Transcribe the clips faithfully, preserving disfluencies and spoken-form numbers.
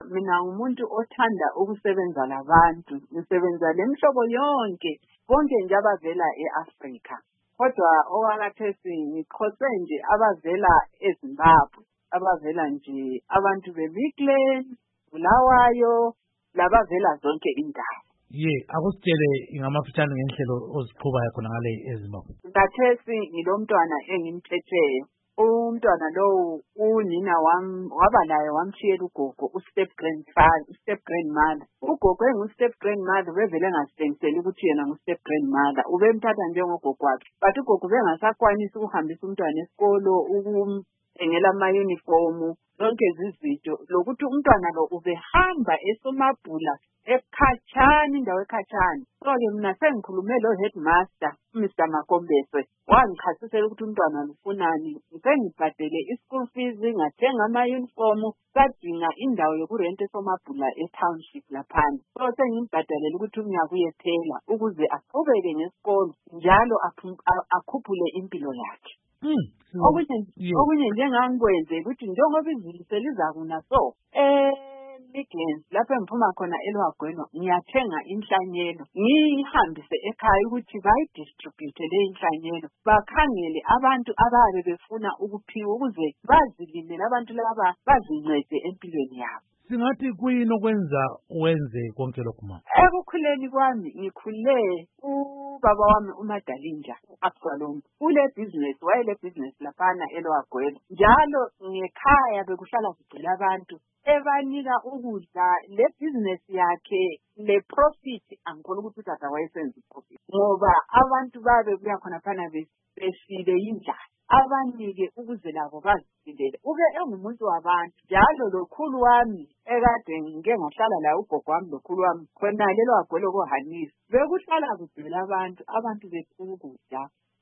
mina umuntu othanda ukusebenza labantu, ngisebenza lemhlobo yonke, bonke nje abavela eAfrika. Kodwa owakathesi ngikhose nje abavela eZimbabwe, abavela nje abantu beBigland, Bulawayo, labavela zonke indawo. Ye, akusitshele ngamafutshane ngenhlelo oziqhubayo khona ngale eZimbabwe. Ngathesi ngilomntwana engimthetheyo. Umntwana lo unina wami waba naye wamshiyela ugogo u-step grandfather, u-step grandmother. Ugogo engu-step grandmother bevele ngasitshengisela ukuthi yena ngu-step grandmother. Ubemthatha njengogogo wakhe. But ugogo bengasakwanisi ukuhambisa umntwana esikolo, ukumthengela ama-uniform, zonke izinto. Lokuthi umntwana lo ubehamba eSomabhula ekhatshana, indawo ekhatshana. So-ke mina sengikhulume lo headmaster, uMister Makombeswe, wangichasisela ukuthi umntwana lufunani. Ngibhadele i-school fees, ngathenga ama-uniform, sadinga indawo yokurenta eSomabhula e-township laphana. So sengimbhadalela ukuthi ngiyakuyethela ukuze aqhubeke ngesikolo njalo akhuphule impilo yakhe. Okunye okunye njengangikwenze ukuthi njengoba izulu selizakuna so eh Midlands lapho engiphuma khona eLwagweno ngiyathenga inhlanyelo ngihambise ekhaya ukuthi bayidistribute le inhlanyelo, bakhangele abantu ababe befuna ukuphiwa ukuze bazilimele abantu laba bazincede empilweni yabo. Singathi kuyini okwenza wenze konke lokhu mama? Ekukhuleni kwami ngikhule ubaba wami uMadalinja uAbsalom ule business wayele business laphana eLwagweno, njalo ngekhaya bekuhlala kugcila abantu ebanika ukudla. Le business yakhe le profit angikholwa ukuthi utata wayesenza profit ngoba abantu babe kuya khona phana besifile indlala, abanike ukuze labo baziphilele. Ube engumuntu wabantu, njalo lokhulu wami ekade ngike ngahlala la ugogo wami lokhulu wami khona leLwagweno koHanisi bekuhlala kugcwele abantu, abantu bephuka ukudla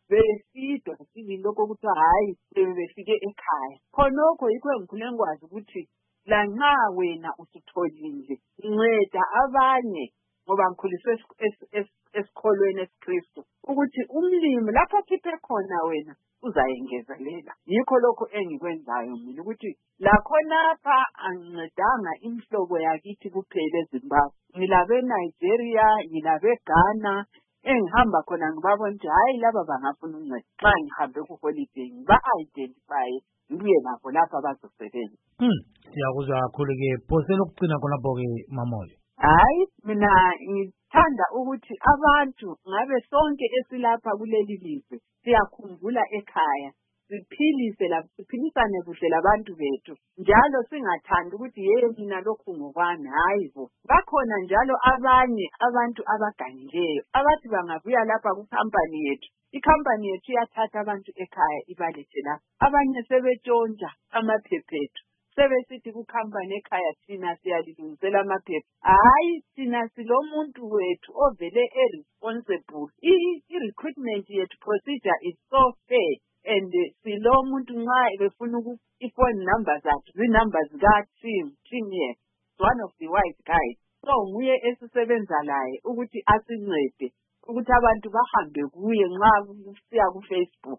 besidwa sibili lokho ukuthi hayi bebefike ekhaya. Khonokho yikho engikhule ngikwazi ukuthi la nxa wena usitholile nceda abanye, ngoba ngikhuliswe esikholweni esiKristu ukuthi umlimi lapho khiphe khona wena uzayengezelela. Yikho lokho engikwenzayo mina ukuthi la khonapha angincedanga imhlobo yakithi kuphela eZimbabwe, ngilabe Nigeria, ngilabe Ghana, engihamba khona ngibabona ukuthi hayi laba bangafuna uncedo. Xa ngihambe ku holiday ngiba-identify ngibuye nabo lapha bazosebenza. Hmm, siyakuzwa kakhulu-ke. Phosela ukugcina khonapho-ke Mamoyo. Hayi, mina ngithanda ukuthi abantu ngabe sonke esilapha kuleli lizwe siyakhumbula ekhaya, siphilise la siphilisane kuhle labantu bethu, njalo singathandi ukuthi yeye mina lokhu ngokwami. Hayi bo, bakhona njalo abanye abantu abaganileyo abathi bangabuya lapha ku-company yethu, i-company yethu iyathatha abantu ekhaya ibalethe la. Abanye sebetshontsha amaphephethu sebesithi ku-company ekhaya thina siyalilungisela amaphepha. Hayi, thina silomuntu wethu ovele e-responsible. I-recruitment yethu procedure is so fair, and silo muntu nxa befuna i-phone number zakhe zinumber zika-Tim, Tim yes, one of the white guys. So nguye esisebenza laye ukuthi asincede ukuthi abantu bahambe kuye nxa kusiya ku-Facebook